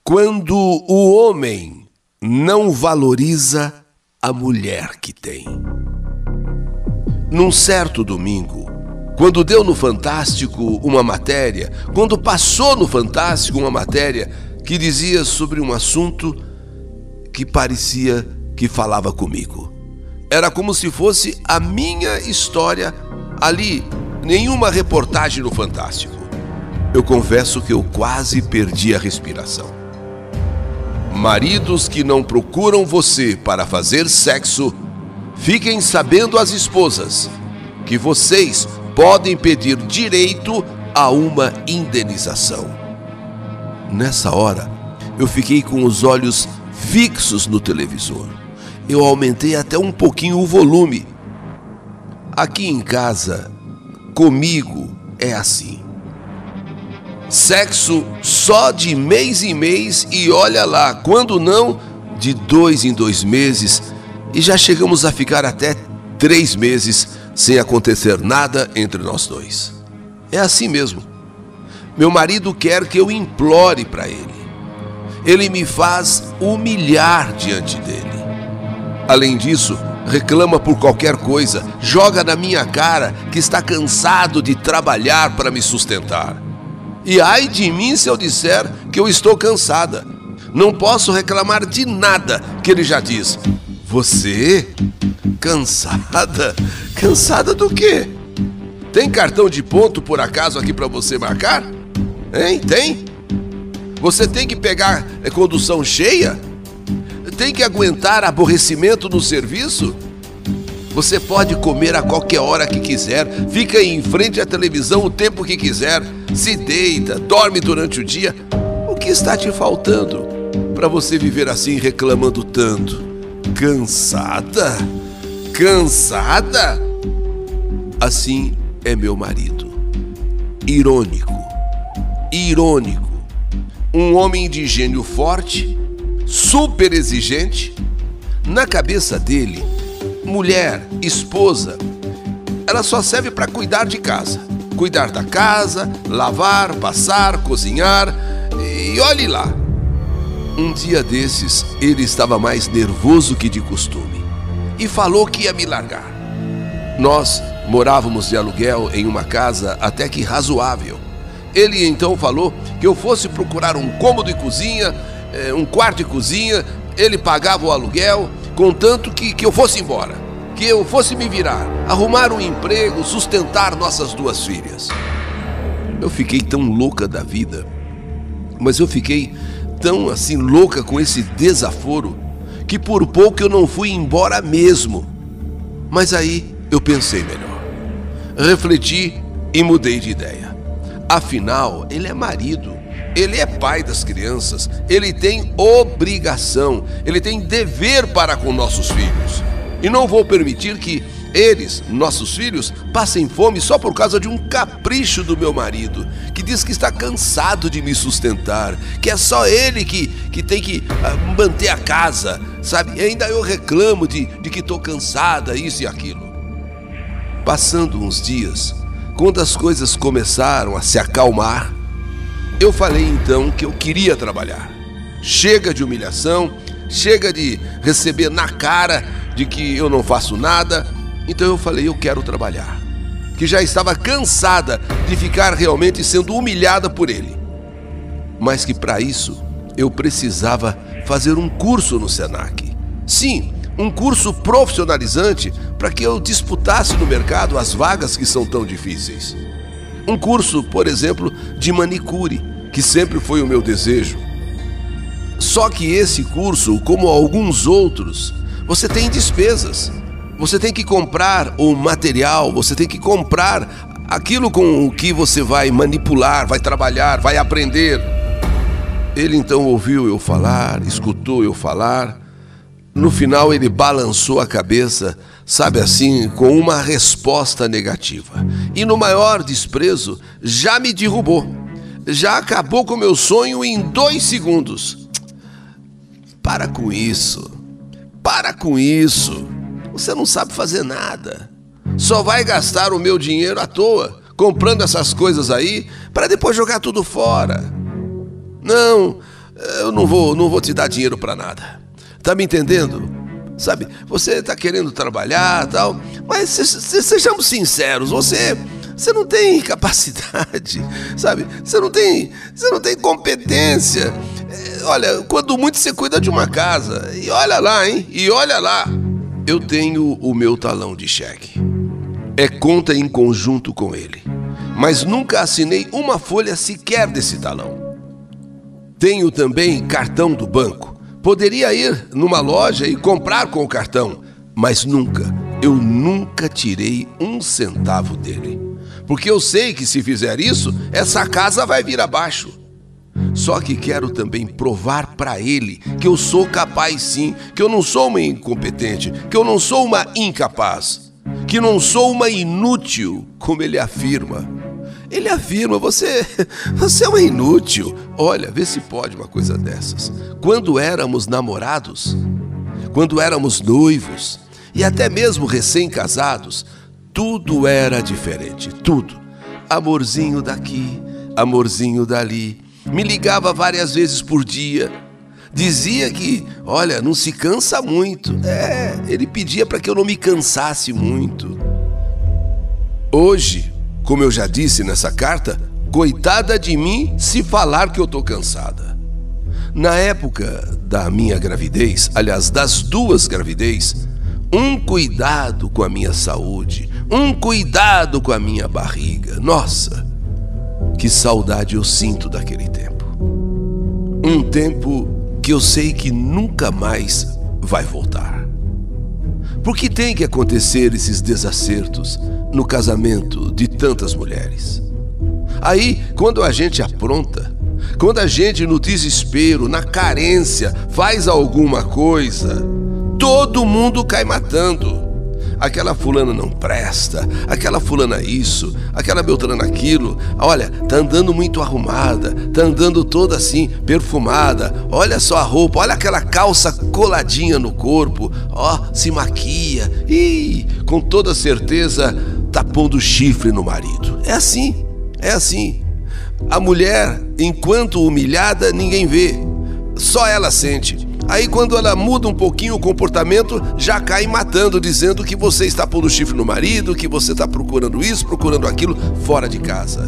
Quando o homem não valoriza a mulher que tem. Num certo domingo, quando deu no Fantástico uma matéria, quando passou no Fantástico uma matéria que dizia sobre um assunto que parecia que falava comigo. Era como se fosse a minha história ali, nenhuma reportagem no Fantástico. Eu confesso que eu quase perdi a respiração. Maridos que não procuram você para fazer sexo, fiquem sabendo as esposas que vocês podem pedir direito a uma indenização. Nessa hora, eu fiquei com os olhos fixos no televisor. Eu aumentei até um pouquinho o volume. Aqui em casa, comigo é assim. Sexo só de mês em mês e olha lá, quando não, de 2 em 2 meses, e já chegamos a ficar até 3 meses sem acontecer nada entre nós dois. É assim mesmo. Meu marido quer que eu implore para ele. Ele me faz humilhar diante dele. Além disso, reclama por qualquer coisa, joga na minha cara que está cansado de trabalhar para me sustentar. E ai de mim se eu disser que eu estou cansada. Não posso reclamar de nada que ele já diz. Você? Cansada? Cansada do quê? Tem cartão de ponto por acaso aqui para você marcar? Hein? Tem? Você tem que pegar condução cheia? Tem que aguentar aborrecimento no serviço? Você pode comer a qualquer hora que quiser, fica em frente à televisão o tempo que quiser, se deita, dorme durante o dia. O que está te faltando para você viver assim reclamando tanto? Cansada? Cansada? Assim é meu marido. Irônico. Irônico. Um homem de gênio forte, super exigente. Na cabeça dele, mulher, esposa, ela só serve para cuidar de casa. Cuidar da casa, lavar, passar, cozinhar. E olhe lá. Um dia desses, ele estava mais nervoso que de costume e falou que ia me largar. Nós morávamos de aluguel em uma casa até que razoável. Ele então falou que eu fosse procurar um cômodo e cozinha, um quarto e cozinha. Ele pagava o aluguel, contanto que eu fosse embora, que eu fosse me virar, arrumar um emprego, sustentar nossas 2 filhas. Eu fiquei tão louca da vida, mas eu fiquei tão assim louca com esse desaforo, que por pouco eu não fui embora mesmo. Mas aí eu pensei melhor, refleti e mudei de ideia. Afinal, ele é marido, ele é pai das crianças, ele tem obrigação, ele tem dever para com nossos filhos. E não vou permitir que eles, nossos filhos, passem fome só por causa de um capricho do meu marido, que diz que está cansado de me sustentar, que é só ele que tem que manter a casa, sabe? E ainda eu reclamo de que estou cansada, isso e aquilo. Passando uns dias, quando as coisas começaram a se acalmar, eu falei então que eu queria trabalhar. Chega de humilhação, chega de receber na cara de que eu não faço nada. Então eu falei, eu quero trabalhar. Que já estava cansada de ficar realmente sendo humilhada por ele. Mas que para isso eu precisava fazer um curso no Senac. Sim, um curso profissionalizante para que eu disputasse no mercado as vagas que são tão difíceis. Um curso, por exemplo, de manicure, que sempre foi o meu desejo. Só que esse curso, como alguns outros, você tem despesas. Você tem que comprar o material, você tem que comprar aquilo com o que você vai manipular, vai trabalhar, vai aprender. Ele então ouviu eu falar, escutou eu falar. No final ele balançou a cabeça, sabe assim, com uma resposta negativa. E no maior desprezo, já me derrubou. Já acabou com o meu sonho em 2 segundos. Para com isso. Para com isso. Você não sabe fazer nada. Só vai gastar o meu dinheiro à toa, comprando essas coisas aí, para depois jogar tudo fora. Não, eu não vou te dar dinheiro para nada. Tá me entendendo? Sabe, você tá querendo trabalhar e tal, mas sejamos sinceros, você não tem capacidade, sabe? Você não tem competência. Olha, quando muito você cuida de uma casa. E olha lá, hein? E olha lá. Eu tenho o meu talão de cheque. É conta em conjunto com ele. Mas nunca assinei uma folha sequer desse talão. Tenho também cartão do banco. Poderia ir numa loja e comprar com o cartão, mas eu nunca tirei um centavo dele. Porque eu sei que se fizer isso, essa casa vai vir abaixo. Só que quero também provar para ele que eu sou capaz sim, que eu não sou uma incompetente, que eu não sou uma incapaz, que não sou uma inútil, como ele afirma. Ele afirma, você é uma inútil. Olha, vê se pode uma coisa dessas. Quando éramos namorados, quando éramos noivos e até mesmo recém-casados, tudo era diferente, tudo. Amorzinho daqui, amorzinho dali. Me ligava várias vezes por dia. Dizia que, olha, não se cansa muito. Ele pedia para que eu não me cansasse muito. Hoje, como eu já disse nessa carta, coitada de mim se falar que eu tô cansada. Na época da minha gravidez, aliás, das duas gravidez, um cuidado com a minha saúde, um cuidado com a minha barriga. Nossa, que saudade eu sinto daquele tempo. Um tempo que eu sei que nunca mais vai voltar. Porque tem que acontecer esses desacertos no casamento de tantas mulheres. Aí, quando a gente apronta, quando a gente no desespero, na carência, faz alguma coisa, todo mundo cai matando. Aquela fulana não presta, aquela fulana isso, aquela beltrana aquilo. Olha, tá andando muito arrumada, tá andando toda assim, perfumada. Olha só a roupa, olha aquela calça coladinha no corpo. Ó, se maquia. E com toda certeza tá pondo chifre no marido. É assim, é assim. A mulher, enquanto humilhada, ninguém vê. Só ela sente. Aí quando ela muda um pouquinho o comportamento, já cai matando, dizendo que você está pondo chifre no marido, que você está procurando isso, procurando aquilo, fora de casa.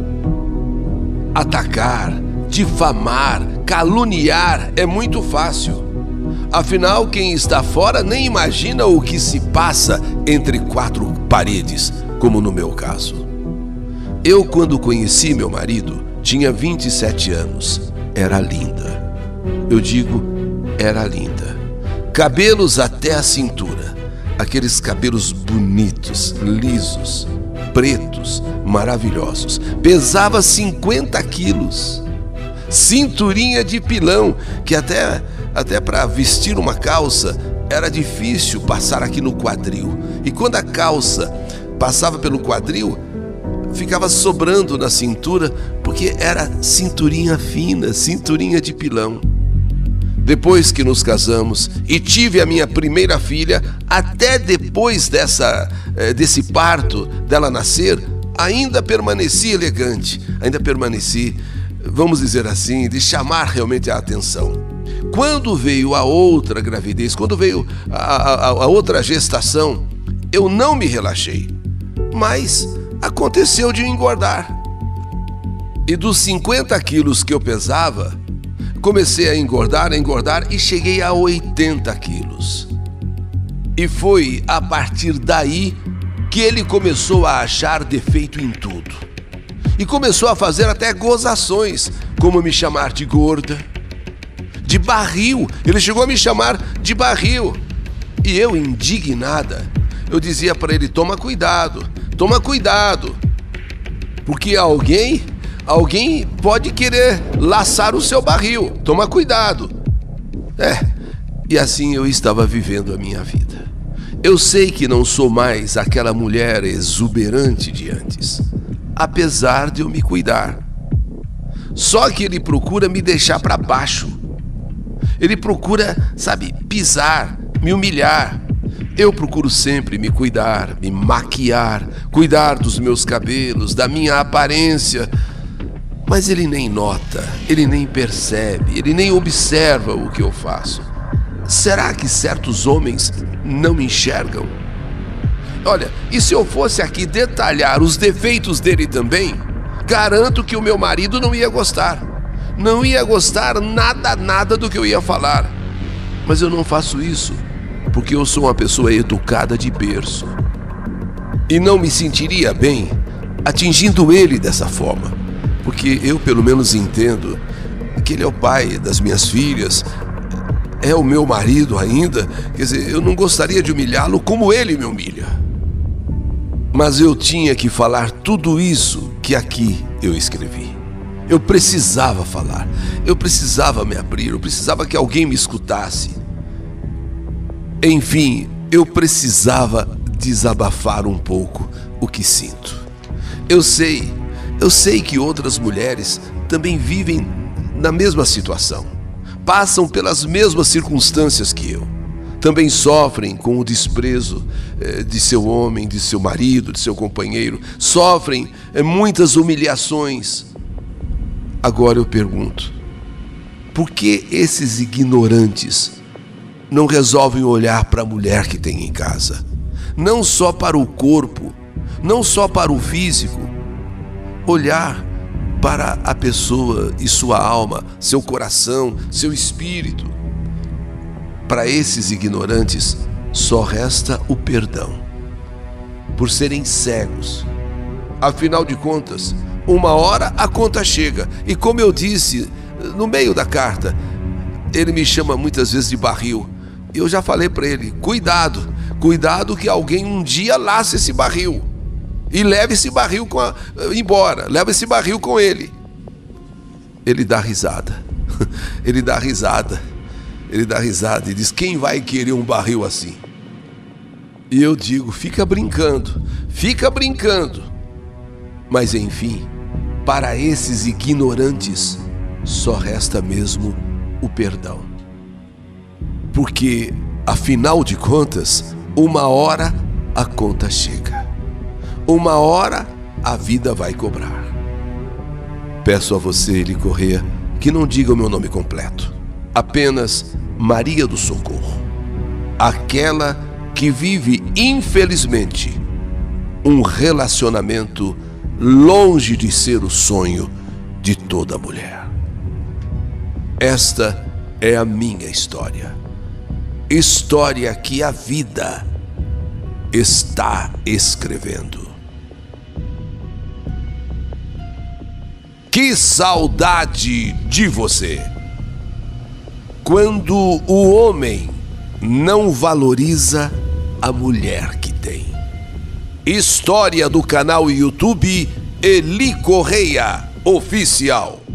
Atacar, difamar, caluniar é muito fácil. Afinal, quem está fora nem imagina o que se passa entre quatro paredes, como no meu caso. Eu, quando conheci meu marido, tinha 27 anos. Era linda. Eu digo, era linda. Cabelos até a cintura. Aqueles cabelos bonitos, lisos, pretos, maravilhosos. Pesava 50 quilos. Cinturinha de pilão, que até para vestir uma calça era difícil passar aqui no quadril. E quando a calça passava pelo quadril, ficava sobrando na cintura, porque era cinturinha fina, cinturinha de pilão. Depois que nos casamos e tive a minha primeira filha, até depois desse parto, dela nascer, ainda permaneci elegante, ainda permaneci, vamos dizer assim, de chamar realmente a atenção. Quando veio a outra gravidez, quando veio a outra gestação, eu não me relaxei, mas aconteceu de engordar. E dos 50 quilos que eu pesava, comecei a engordar e cheguei a 80 quilos. E foi a partir daí que ele começou a achar defeito em tudo. E começou a fazer até gozações, como me chamar de gorda, de barril. Ele chegou a me chamar de barril. E eu, indignada, eu dizia para ele, toma cuidado, porque alguém pode querer laçar o seu barril. Toma cuidado. E assim eu estava vivendo a minha vida. Eu sei que não sou mais aquela mulher exuberante de antes, apesar de eu me cuidar. Só que ele procura me deixar para baixo. Ele procura, pisar, me humilhar. Eu procuro sempre me cuidar, me maquiar, cuidar dos meus cabelos, da minha aparência. Mas ele nem nota, ele nem percebe, ele nem observa o que eu faço. Será que certos homens não me enxergam? Olha, e se eu fosse aqui detalhar os defeitos dele também, garanto que o meu marido não ia gostar. Não ia gostar nada do que eu ia falar. Mas eu não faço isso, porque eu sou uma pessoa educada de berço. E não me sentiria bem atingindo ele dessa forma, porque eu pelo menos entendo que ele é o pai das minhas filhas, é o meu marido ainda, quer dizer, eu não gostaria de humilhá-lo como ele me humilha. Mas eu tinha que falar tudo isso que aqui eu escrevi. Eu precisava falar, eu precisava me abrir, eu precisava que alguém me escutasse. Enfim, eu precisava desabafar um pouco o que sinto. Eu sei que outras mulheres também vivem na mesma situação, passam pelas mesmas circunstâncias que eu. Também sofrem com o desprezo de seu homem, de seu marido, de seu companheiro. Sofrem muitas humilhações. Agora eu pergunto, por que esses ignorantes não resolvem olhar para a mulher que tem em casa? Não só para o corpo, não só para o físico. Olhar para a pessoa e sua alma, seu coração, seu espírito. Para esses ignorantes, só resta o perdão, por serem cegos. Afinal de contas, uma hora a conta chega, e como eu disse no meio da carta, ele me chama muitas vezes de barril. E eu já falei para ele, cuidado que alguém um dia lace esse barril e leve esse barril embora, leva esse barril com ele. Ele dá risada, ele dá risada e diz, quem vai querer um barril assim? E eu digo, fica brincando. Mas enfim, para esses ignorantes, só resta mesmo o perdão. Porque, afinal de contas, uma hora a conta chega. Uma hora a vida vai cobrar. Peço a você, Eli Corrêa, que não diga o meu nome completo. Apenas Maria do Socorro. Aquela que vive, infelizmente, um relacionamento longe de ser o sonho de toda mulher. Esta é a minha história. História que a vida está escrevendo. Que saudade de você! Quando o homem não valoriza a mulher que tem. História do canal YouTube Eli Corrêa Oficial.